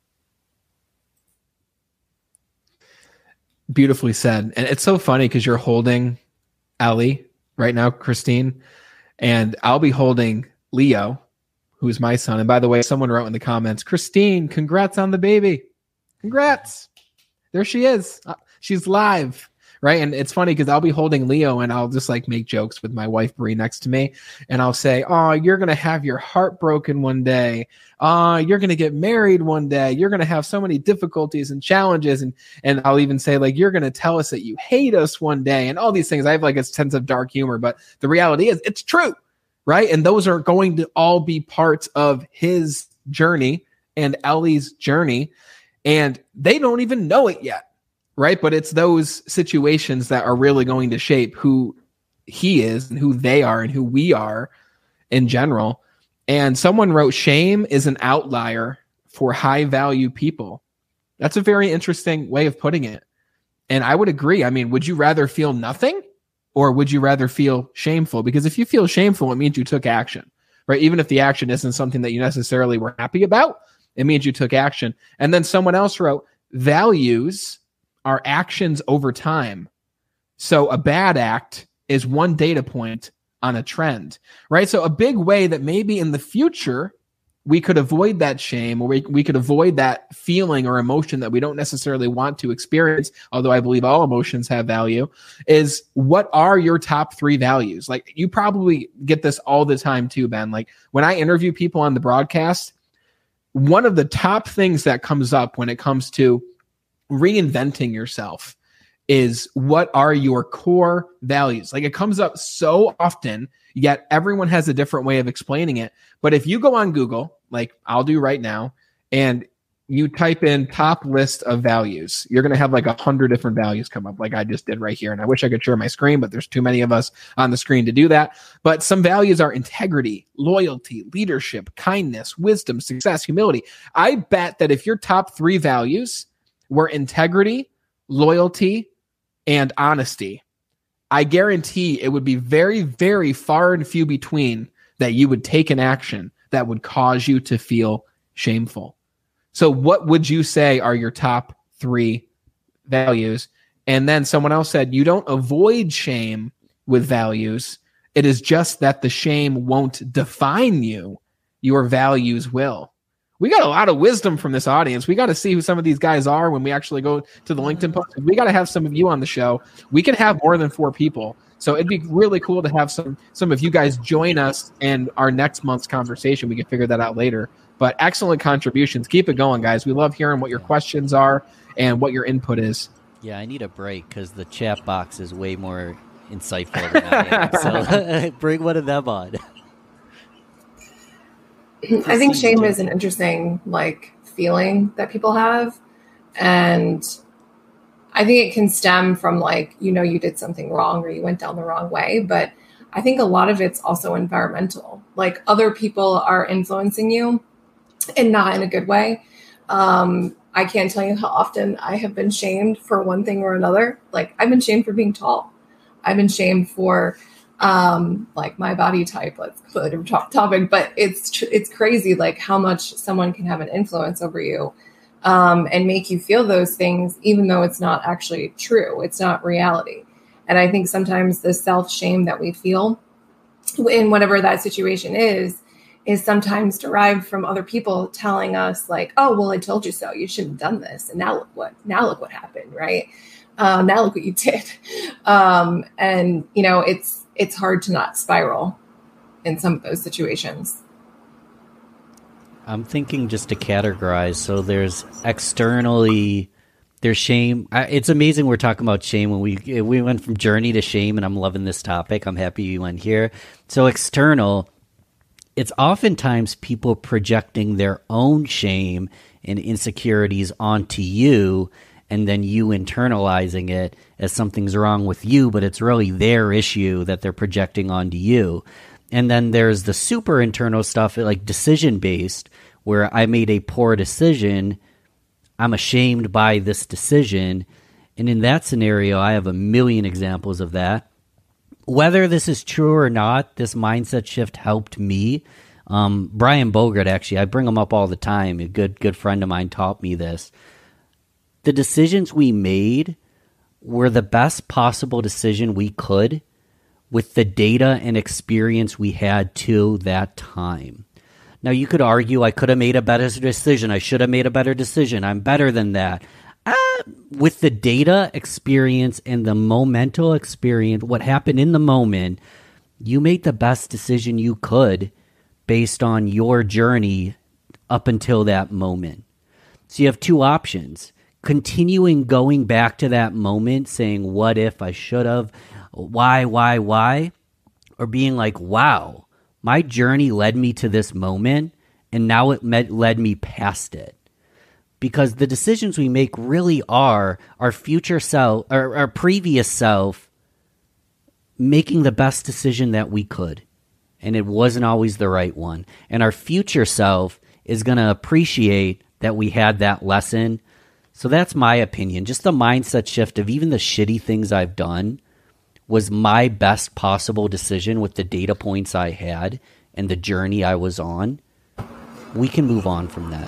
Beautifully said. And it's so funny because you're holding Ellie right now, Christine, and I'll be holding Leo, who's my son. And by the way, someone wrote in the comments, Christine, congrats on the baby. Congrats. There she is. Uh, she's live. Right. And it's funny because I'll be holding Leo and I'll just like make jokes with my wife, Bree, next to me. And I'll say, oh, you're going to have your heart broken one day. Uh, you're going to get married one day. You're going to have so many difficulties and challenges. And, and I'll even say like, you're going to tell us that you hate us one day and all these things. I have like a sense of dark humor, but the reality is it's true. Right. And those are going to all be parts of his journey and Ellie's journey. And they don't even know it yet, right? But it's those situations that are really going to shape who he is and who they are and who we are in general. And someone wrote, shame is an outlier for high value people. That's a very interesting way of putting it. And I would agree. I mean, would you rather feel nothing or would you rather feel shameful? Because if you feel shameful, it means you took action, right? Even if the action isn't something that you necessarily were happy about, it means you took action. And then someone else wrote, values are actions over time. So a bad act is one data point on a trend, right? So a big way that maybe in the future we could avoid that shame or we, we could avoid that feeling or emotion that we don't necessarily want to experience, although I believe all emotions have value, is what are your top three values? Like you probably get this all the time too, Ben. Like when I interview people on the broadcast, one of the top things that comes up when it comes to reinventing yourself is what are your core values? Like it comes up so often, yet everyone has a different way of explaining it. But if you go on Google, like I'll do right now, and you type in top list of values, you're going to have like a hundred different values come up like I just did right here. And I wish I could share my screen, but there's too many of us on the screen to do that. But some values are integrity, loyalty, leadership, kindness, wisdom, success, humility. I bet that if your top three values were integrity, loyalty, and honesty, I guarantee it would be very, very far and few between that you would take an action that would cause you to feel shameful. So what would you say are your top three values? And then someone else said, you don't avoid shame with values. It is just that the shame won't define you. Your values will. We got a lot of wisdom from this audience. We got to see who some of these guys are when we actually go to the LinkedIn post. We got to have some of you on the show. We can have more than four people. So it'd be really cool to have some some of you guys join us in our next month's conversation. We can figure that out later. But excellent contributions. Keep it going, guys. We love hearing what your questions are and what your input is. Yeah, I need a break because the chat box is way more insightful than I am. So bring one of them on. I think shame is an interesting like feeling that people have. And I think it can stem from like, you know, you did something wrong or you went down the wrong way. But I think a lot of it's also environmental. Like other people are influencing you and not in a good way. Um, I can't tell you how often I have been shamed for one thing or another. Like I've been shamed for being tall. I've been shamed for um, like my body type. Let's put a different topic, but it's tr- it's crazy like how much someone can have an influence over you um, and make you feel those things, even though it's not actually true. It's not reality. And I think sometimes the self-shame that we feel in whatever that situation is, is sometimes derived from other people telling us like, oh, well, I told you so. You shouldn't have done this. And now look what, now look what happened. Right. Um, now look what you did. Um, and you know, it's, it's hard to not spiral in some of those situations. I'm thinking just to categorize. So there's externally, there's shame. I, it's amazing we're talking about shame when we we went from journey to shame, and I'm loving this topic. I'm happy you went here. So external, it's oftentimes people projecting their own shame and insecurities onto you, and then you internalizing it as something's wrong with you, but it's really their issue that they're projecting onto you. And then there's the super internal stuff, like decision-based, where I made a poor decision, I'm ashamed by this decision. And in that scenario, I have a million examples of that. Whether this is true or not, this mindset shift helped me. Um, Brian Bogert, actually, I bring him up all the time. A good, good friend of mine taught me this. The decisions we made were the best possible decision we could with the data and experience we had to that time. Now, you could argue I could have made a better decision. I should have made a better decision. I'm better than that. Uh, with the data experience and the momental experience, what happened in the moment, you made the best decision you could based on your journey up until that moment. So you have two options. Continuing going back to that moment, saying, what if I should have, why, why, why? Or being like, wow, my journey led me to this moment, and now it met, led me past it. Because the decisions we make really are our future self, or our previous self, making the best decision that we could. And it wasn't always the right one. And our future self is going to appreciate that we had that lesson. So that's my opinion. Just the mindset shift of even the shitty things I've done was my best possible decision with the data points I had and the journey I was on. We can move on from that.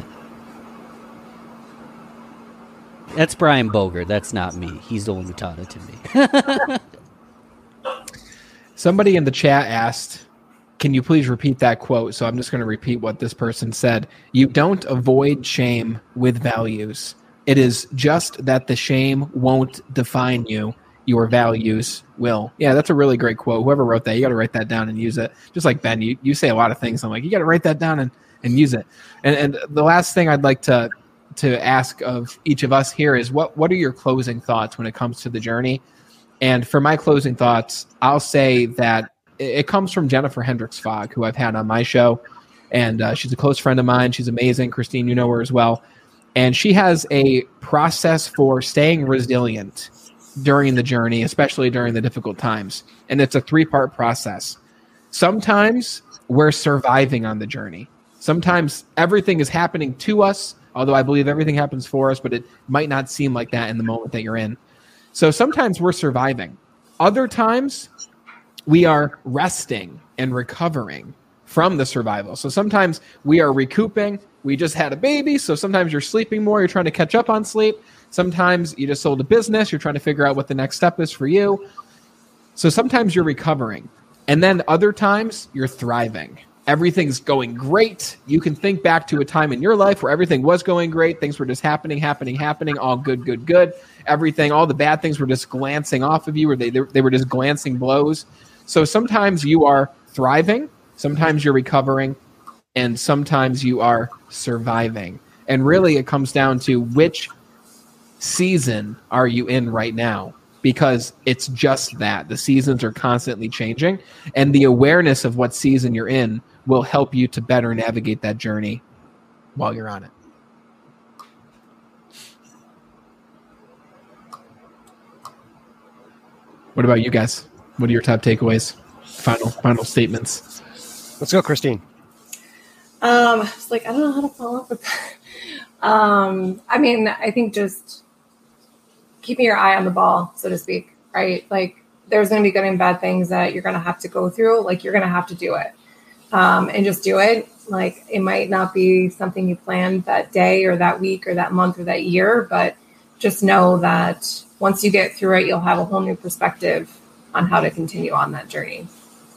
That's Brian Bogert. That's not me. He's the one who taught it to me. Somebody in the chat asked, can you please repeat that quote? So I'm just going to repeat what this person said. You don't avoid shame with values. It is just that the shame won't define you. Your values will. Yeah, that's a really great quote. Whoever wrote that, you got to write that down and use it. Just like Ben, you, you say a lot of things. I'm like, you got to write that down and, and use it. And, and the last thing I'd like to to ask of each of us here is what what are your closing thoughts when it comes to the journey? And for my closing thoughts, I'll say that it comes from Jennifer Hendricks Fogg, who I've had on my show. And uh, she's a close friend of mine. She's amazing. Christine, you know her as well. And she has a process for staying resilient during the journey, especially during the difficult times. And it's a three-part process. Sometimes we're surviving on the journey. Sometimes everything is happening to us, Although I believe everything happens for us, but it might not seem like that in the moment that you're in. So sometimes we're surviving. Other times we are resting and recovering from the survival. So sometimes we are recouping. We just had a baby, so sometimes you're sleeping more. You're trying to catch up on sleep. Sometimes you just sold a business. You're trying to figure out what the next step is for you. So sometimes you're recovering. And then other times you're thriving. Everything's going great. You can think back to a time in your life where everything was going great. Things were just happening, happening, happening, all good, good, good. Everything, all the bad things were just glancing off of you, or they, they were just glancing blows. So sometimes you are thriving, sometimes you're recovering, and sometimes you are surviving. And really it comes down to which season are you in right now? Because it's just that. The seasons are constantly changing, and the awareness of what season you're in will help you to better navigate that journey while you're on it. What about you guys? What are your top takeaways? Final final statements. Let's go, Christine. Um, it's like, I don't know how to follow up with that. Um, I mean, I think just keeping your eye on the ball, so to speak, right? Like, there's going to be good and bad things that you're going to have to go through. Like, you're going to have to do it. Um, and just do it. Like, it might not be something you planned that day or that week or that month or that year, but just know that once you get through it, you'll have a whole new perspective on how to continue on that journey.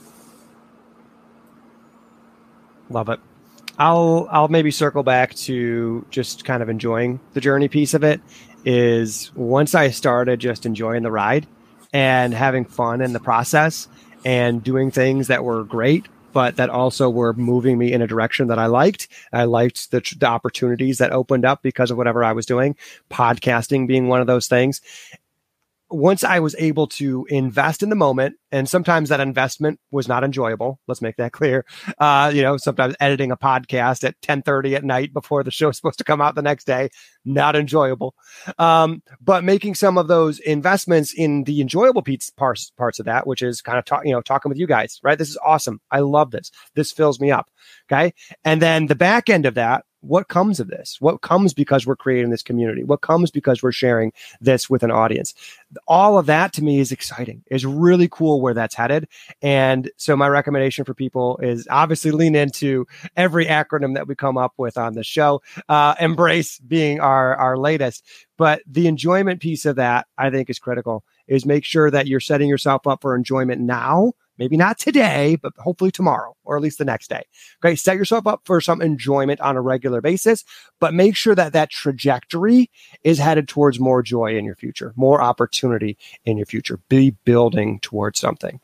Love it. I'll I'll maybe circle back to just kind of enjoying the journey piece of it. Is once I started just enjoying the ride and having fun in the process and doing things that were great, but that also were moving me in a direction that I liked. I liked the, the opportunities that opened up because of whatever I was doing, podcasting being one of those things. Once I was able to invest in the moment, and sometimes that investment was not enjoyable. Let's make that clear. Uh, you know, sometimes editing a podcast at ten thirty at night before the show is supposed to come out the next day, not enjoyable. Um, but making some of those investments in the enjoyable piece, parts, parts of that, which is kind of talk, you know, talking with you guys, right? This is awesome. I love this. This fills me up. Okay. And then the back end of that, what comes of this? What comes because we're creating this community? What comes because we're sharing this with an audience? All of that to me is exciting. Is really cool where that's headed. And so my recommendation for people is obviously lean into every acronym that we come up with on the show. Uh, embrace being our, our latest. But the enjoyment piece of that, I think, is critical, is make sure that you're setting yourself up for enjoyment now. Maybe not today, but hopefully tomorrow, or at least the next day. Okay, set yourself up for some enjoyment on a regular basis, but make sure that that trajectory is headed towards more joy in your future, more opportunity in your future. Be building towards something.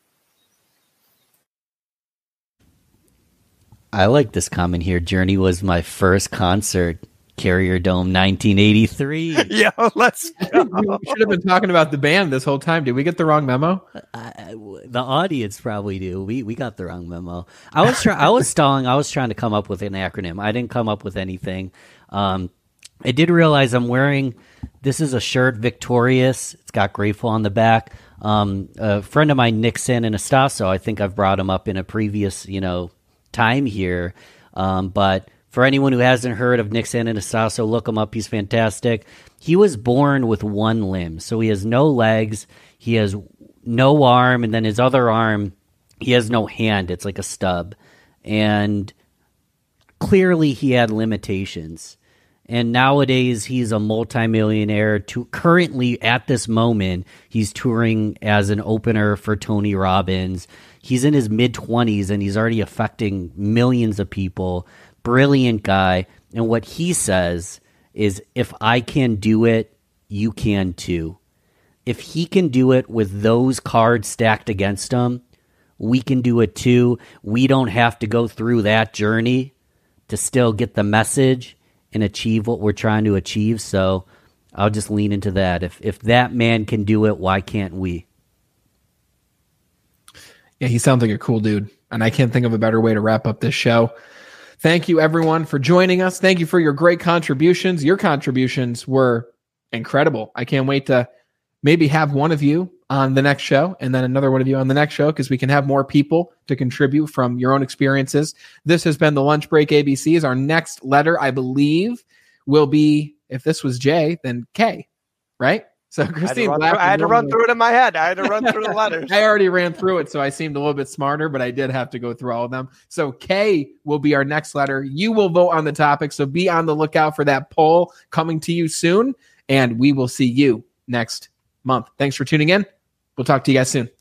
I like this comment here. Journey was my first concert. Carrier Dome nineteen eighty-three. Yeah, let's go. We should have been talking about the band this whole time. Did we get the wrong memo? I, the audience probably do. We we got the wrong memo. I was trying. I was stalling. I was trying to come up with an acronym. I didn't come up with anything. Um, I did realize I'm wearing. This is a shirt, Victorious. It's got Grateful on the back. Um, a friend of mine, Nick San Anastaso. I think I've brought him up in a previous, you know, time here. Um, but for anyone who hasn't heard of Nick San Anastaso, look him up. He's fantastic. He was born with one limb, so he has no legs. He has no arm, and then his other arm, he has no hand. It's like a stub. And clearly he had limitations. And nowadays he's a multimillionaire. To currently, at this moment, he's touring as an opener for Tony Robbins. He's in his mid-twenties, and he's already affecting millions of people. Brilliant guy. And what he says is, if I can do it, you can too. If he can do it with those cards stacked against him, we can do it too. We don't have to go through that journey to still get the message and achieve what we're trying to achieve. So I'll just lean into that. If if that man can do it, why can't we? Yeah, he sounds like a cool dude. And I can't think of a better way to wrap up this show. Thank you, everyone, for joining us. Thank you for your great contributions. Your contributions were incredible. I can't wait to maybe have one of you on the next show and then another one of you on the next show, because we can have more people to contribute from your own experiences. This has been the Lunch Break A B Cs. Our next letter, I believe, will be, if this was J, then K, right? So Christine, I had to run, through, I had to run through it in my head. I had to run through the letters. I already ran through it, so I seemed a little bit smarter, but I did have to go through all of them. So K will be our next letter. You will vote on the topic, so be on the lookout for that poll coming to you soon, and we will see you next month. Thanks for tuning in. We'll talk to you guys soon.